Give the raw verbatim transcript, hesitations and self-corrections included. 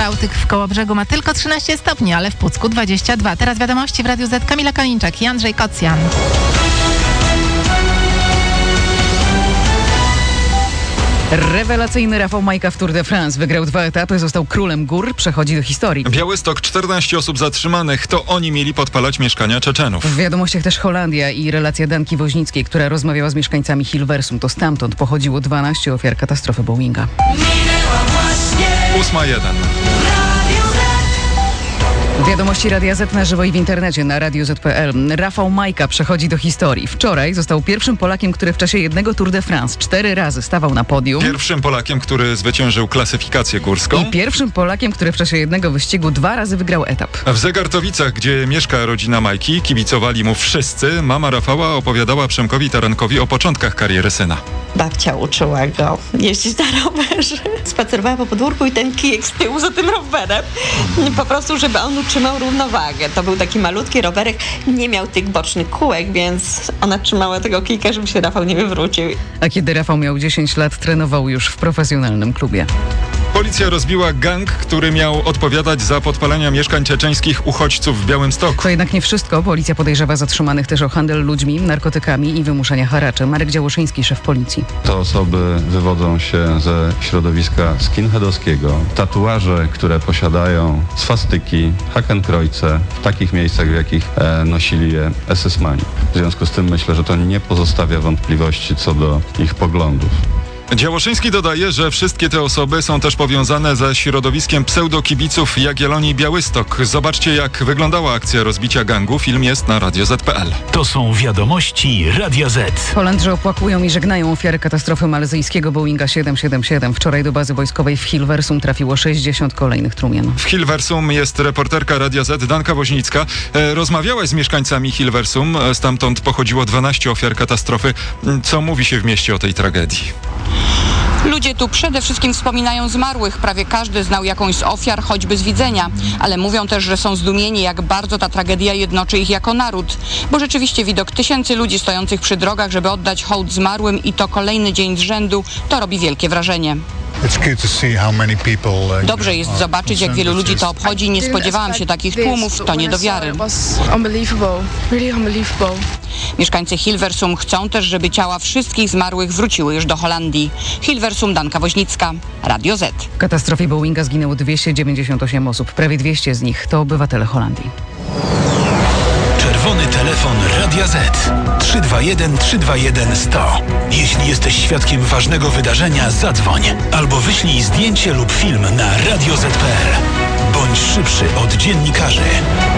Bałtyk w Kołobrzegu ma tylko trzynaście stopni, ale w Pucku dwadzieścia dwa. Teraz wiadomości w Radiu Z. Kamila Kalińczak i Andrzej Kocjan. Rewelacyjny Rafał Majka w Tour de France. Wygrał dwa etapy, został królem gór, przechodzi do historii. Białystok, czternaście osób zatrzymanych. To oni mieli podpalać mieszkania Czeczenów. W wiadomościach też Holandia i relacja Danki Woźnickiej, która rozmawiała z mieszkańcami Hilversum. To stamtąd pochodziło dwanaście ofiar katastrofy Boeinga. ósma jeden. Wiadomości Radia Z na żywo i w internecie na radio zet kropka pe el. Rafał Majka przechodzi do historii. Wczoraj został pierwszym Polakiem, który w czasie jednego Tour de France cztery razy stawał na podium. Pierwszym Polakiem, który zwyciężył klasyfikację górską. I pierwszym Polakiem, który w czasie jednego wyścigu dwa razy wygrał etap. W Zegartowicach, gdzie mieszka rodzina Majki, kibicowali mu wszyscy. Mama Rafała opowiadała Przemkowi Tarankowi o początkach kariery syna. Babcia uczyła go jeździć na rowerze. Spacerowała po podwórku i ten kijek z tyłu za tym rowerem. Po prostu, żeby on utrzymał równowagę. To był taki malutki rowerek, nie miał tych bocznych kółek, więc ona trzymała tego kijka, żeby się Rafał nie wywrócił. A kiedy Rafał miał dziesięć lat, trenował już w profesjonalnym klubie. Policja rozbiła gang, który miał odpowiadać za podpalenia mieszkań czeczeńskich uchodźców w Białymstoku. To jednak nie wszystko. Policja podejrzewa zatrzymanych też o handel ludźmi, narkotykami i wymuszania haraczy. Marek Działoszyński, szef policji. Te osoby wywodzą się ze środowiska skinheadowskiego. Tatuaże, które posiadają swastyki, hakenkreuze w takich miejscach, w jakich e, nosili je esesmani. W związku z tym myślę, że to nie pozostawia wątpliwości co do ich poglądów. Działoszyński dodaje, że wszystkie te osoby są też powiązane ze środowiskiem pseudokibiców Jagiellonii Białystok. Zobaczcie, jak wyglądała akcja rozbicia gangu. Film jest na radio zet kropka pe el. To są wiadomości Radia Z. Holendrzy opłakują i żegnają ofiary katastrofy malezyjskiego Boeinga siedem siedem siedem. Wczoraj do bazy wojskowej w Hilversum trafiło sześćdziesiąt kolejnych trumien. W Hilversum jest reporterka Radia Z, Danka Woźnicka. E, rozmawiałaś z mieszkańcami Hilversum. Stamtąd pochodziło dwanaście ofiar katastrofy. Co mówi się w mieście o tej tragedii? Ludzie tu przede wszystkim wspominają zmarłych. Prawie każdy znał jakąś z ofiar, choćby z widzenia. Ale mówią też, że są zdumieni, jak bardzo ta tragedia jednoczy ich jako naród. Bo rzeczywiście widok tysięcy ludzi stojących przy drogach, żeby oddać hołd zmarłym i to kolejny dzień z rzędu, to robi wielkie wrażenie. Dobrze jest zobaczyć, jak wielu ludzi to obchodzi. Nie spodziewałam się takich tłumów, to nie do wiary. Mieszkańcy Hilversum chcą też, żeby ciała wszystkich zmarłych wróciły już do Holandii. Hilversum, Danka Woźnicka, Radio Z. W katastrofie Boeinga zginęło dwieście dziewięćdziesiąt osiem osób. Prawie dwieście z nich to obywatele Holandii. Czerwony telefon Radia Z. trzy dwa jeden trzy dwa jeden sto. Jeśli jesteś świadkiem ważnego wydarzenia, zadzwoń albo wyślij zdjęcie lub film na radio zet kropka pe el. Bądź szybszy od dziennikarzy.